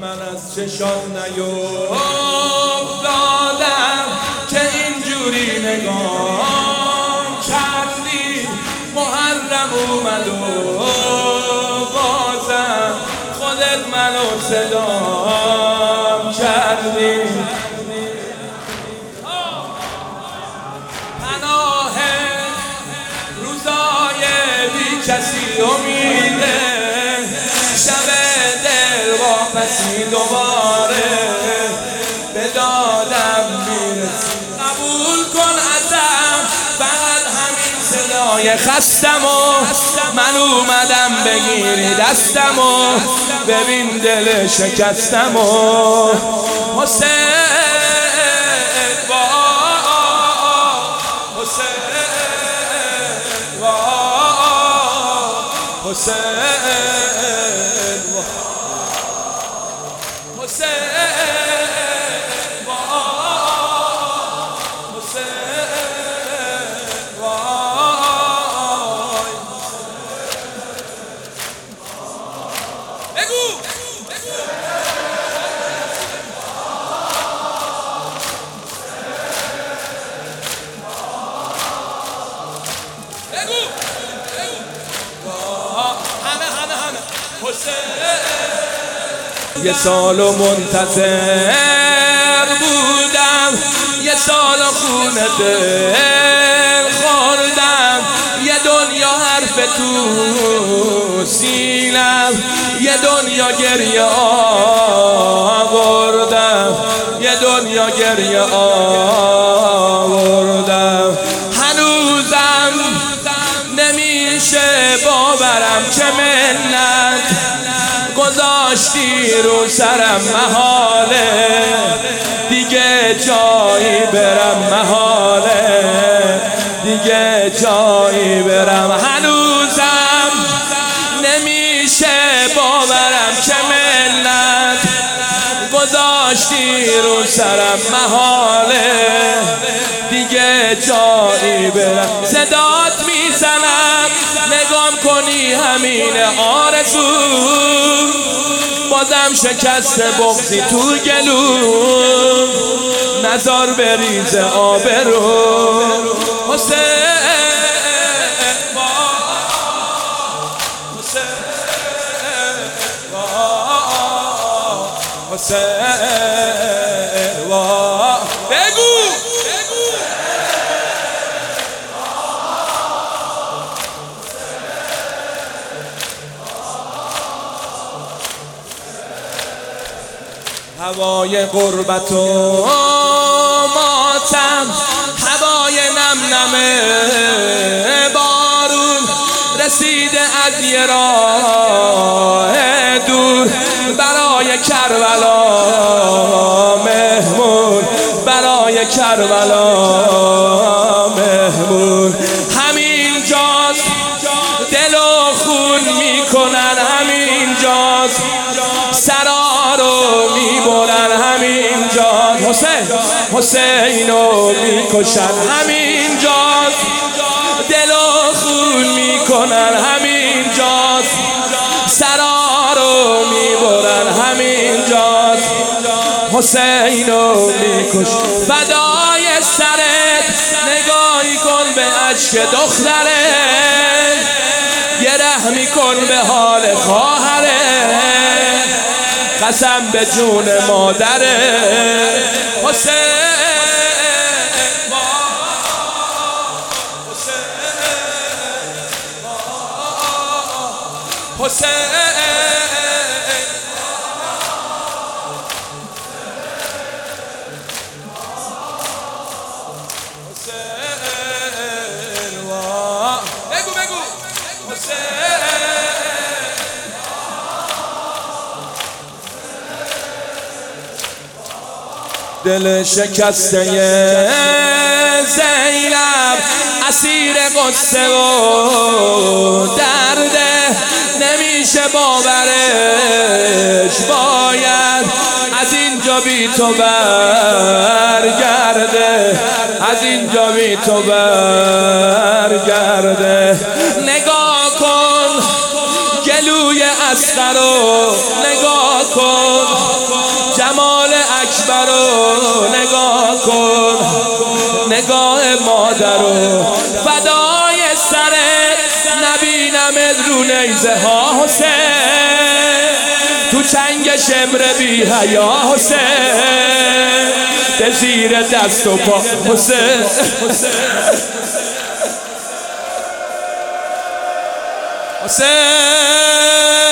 من از چشات نیفتادم که اینجوری نگاه کردی. محرم اومد و بازم خودت منو صدام کردی. پناه روزای بی کسی امیده، شب دل واپسی دوباره به دادم میرسی. قبول کن ازم فقط همین صدای خستم و من اومدم بگیری دستم و ببین دل شکستم و حسین یه سالو منتظر بودم، یه سالو خونه دل خوردم، یه دنیا حرف تو سینم، یه دنیا گریه آوردم، یه دنیا گریه آوردم. هنوزم نمیشه باورم که منت گذاشتی رو سرم، محاله دیگه جایی برم، محاله دیگه جایی برم. هنوزم نمیشه باورم که منت گذاشتی رو سرم، محاله دیگه جایی برم. صدات میزنم نگام کنی همین آرزو، بازم شکست بغضی تو گلو، نزار بریز آبرو. حسین بگو هوای غربت و ماتم، هوای نم نم بارون رسیده از یه راه دور، برای کربلا مهمون، برای کربلا مهمون. همین جاست دل و خون میکنن، همین جاست سرا رو میبرن، همین جاست حسینو میکشن، همین جاست دل و خون میکنن، همین جاست سرا رو میبرن، همین جاست حسینو میکشن. فدای سرت نگاهی کن به اشک دختره، یه رحمی کن به حال خواهره، قسم به جون مادره. حسین دل شکسته زینب اسیر قصه و درده، نمیشه باورش، باید از اینجا بی تو برگرده، از اینجا بی تو برگرده. نگاه کن گلوی اصغر رو، نگاه کن رو نیزه ها حسین، تو چنگ شمر بی حیا حسین، به زیر دست و پا حسین. حسین